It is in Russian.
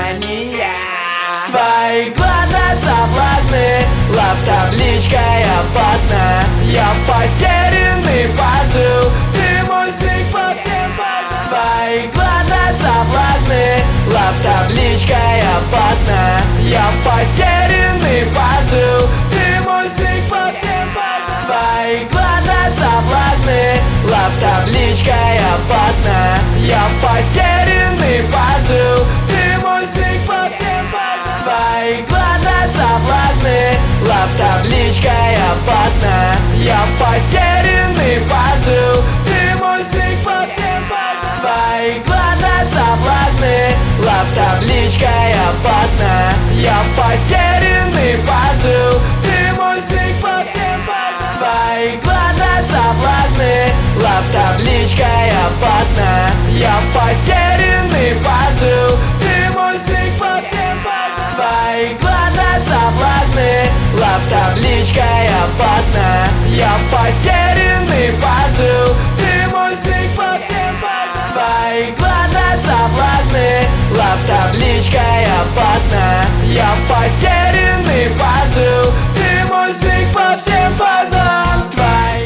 внимания. Твои глаза соблазны, лав с табличкой опасно. Я потерянный пазл, ты мой сдвиг по всем фазам. Твои глаза соблазны, лав с табличкой опасно. Я потерянный пазл, ты мой сдвиг по всем фазам. Твои глаза соблазны, лав с табличкой опасно. Я потерянный пазл, ты мой сдвиг по всем фазам. Твои глаза соблазны, лав с табличкой опасно. Я потерянный пазл, ты мой сдвиг по всем фазам. Твои глаза соблазны, лав с табличкой опасно. Я потерянный пазл, ты мой сдвиг по всем фазам. Твои глаза соблазны, лав с табличкой опасно. Я потерянный пазл, ты мой сдвиг по всем фазам. Твои глаза соблазны, лав с табличкой опасно. Я потерянный пазл, ты мой сдвиг по всем фазам. Твои глаза соблазны, лав с табличкой